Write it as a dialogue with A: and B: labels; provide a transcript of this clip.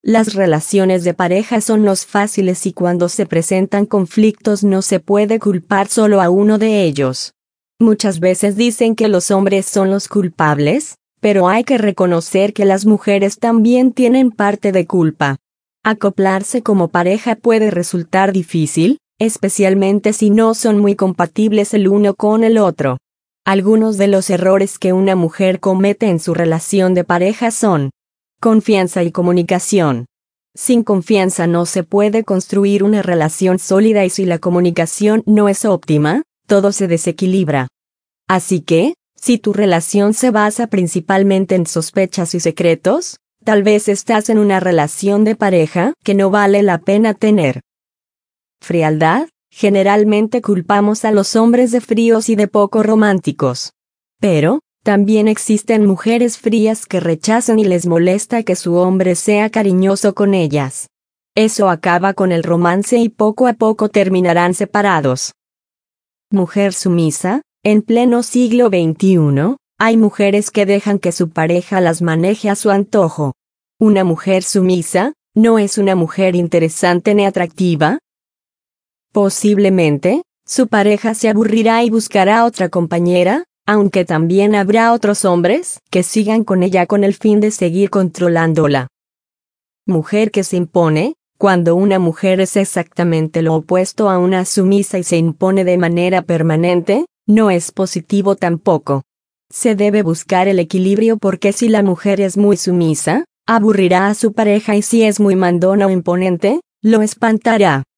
A: Las relaciones de pareja son los fáciles y cuando se presentan conflictos no se puede culpar solo a uno de ellos. Muchas veces dicen que los hombres son los culpables, pero hay que reconocer que las mujeres también tienen parte de culpa. Acoplarse como pareja puede resultar difícil, especialmente si no son muy compatibles el uno con el otro. Algunos de los errores que una mujer comete en su relación de pareja son confianza y comunicación. Sin confianza no se puede construir una relación sólida y si la comunicación no es óptima, todo se desequilibra. Así que, si tu relación se basa principalmente en sospechas y secretos, tal vez estás en una relación de pareja que no vale la pena tener. Frialdad. Generalmente culpamos a los hombres de fríos y de poco románticos. Pero, también existen mujeres frías que rechazan y les molesta que su hombre sea cariñoso con ellas. Eso acaba con el romance y poco a poco terminarán separados. Mujer sumisa. En pleno siglo XXI, hay mujeres que dejan que su pareja las maneje a su antojo. Una mujer sumisa, ¿no es una mujer interesante ni atractiva? Posiblemente, su pareja se aburrirá y buscará otra compañera, aunque también habrá otros hombres que sigan con ella con el fin de seguir controlándola. Mujer que se impone. Cuando una mujer es exactamente lo opuesto a una sumisa y se impone de manera permanente, no es positivo tampoco. Se debe buscar el equilibrio porque si la mujer es muy sumisa, aburrirá a su pareja y si es muy mandona o imponente, lo espantará.